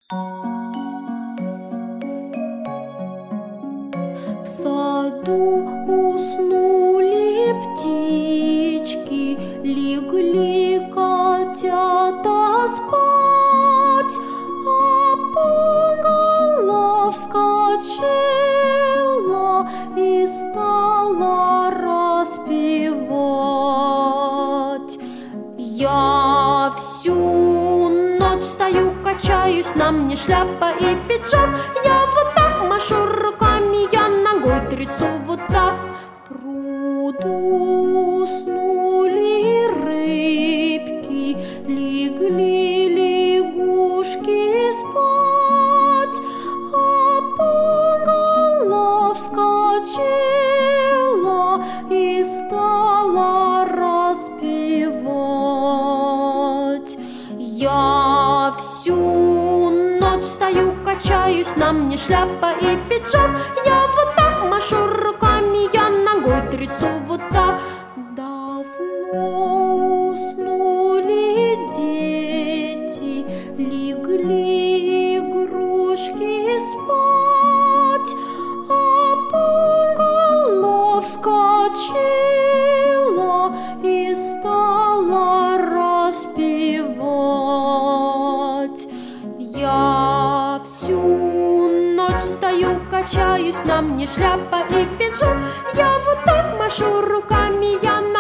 В саду уснули птички, легли котята спать, а пугало вскочила и стала распевать. Я всю ночь стою, качаюсь, на мне шляпа и пиджак. Я вот так машу руками, я ногой трясу вот так. В пруду уснули рыбки, легли лягушки спать, а пугало вскочила и стала распевать. Я всю ночь стою, качаюсь, на мне шляпа и пиджак. Я вот так машу руками, я ногой трясу вот так. Давно уснули дети, легли игрушки спать, а пугало вскочила и стала распевать. Я всю ночь стою, качаюсь, на мне шляпа и пиджак. Я вот так машу руками, я